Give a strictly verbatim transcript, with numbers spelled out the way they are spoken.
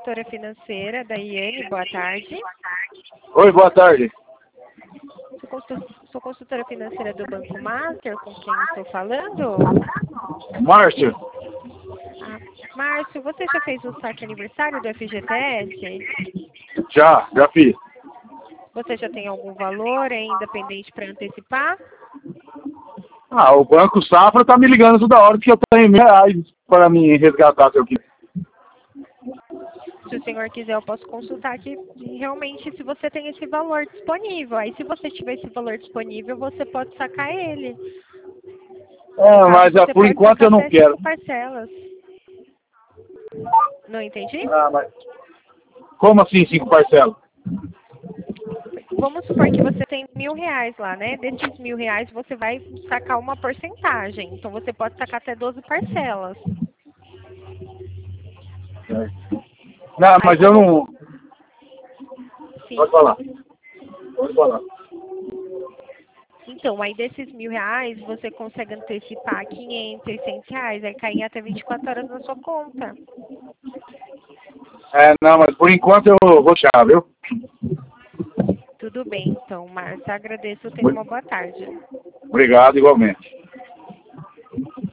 consultora financeira da Iane, boa tarde. Oi, boa tarde. Sou, consul, sou consultora financeira do Banco Master, com quem estou falando? Márcio. Ah, Márcio, você já fez o saque aniversário do F G T S? Já, já fiz. Você já tem algum valor ainda pendente para antecipar? Ah, o Banco Safra tá me ligando toda hora que eu tenho mil reais para me resgatar se eu quiser. Se o senhor quiser, eu posso consultar aqui realmente se você tem esse valor disponível. Aí, se você tiver esse valor disponível, você pode sacar ele. É, No mas caso, ah, você por pode enquanto sacar eu não até quero. cinco parcelas. Não entendi? Ah, mas... Como assim cinco parcelas? Vamos supor que você tem mil reais lá, né? Desses mil reais, você vai sacar uma porcentagem. Então, você pode sacar até doze parcelas. Não, Aí, mas eu como... não... Sim. Pode falar. Pode falar. Então, aí desses mil reais, você consegue antecipar quinhentos, seiscentos reais. Aí cai em até vinte e quatro horas na sua conta. É, não, mas por enquanto eu vou deixar, viu? Tudo bem, então, Márcia. Agradeço. Tenha uma boa tarde. Obrigado, igualmente.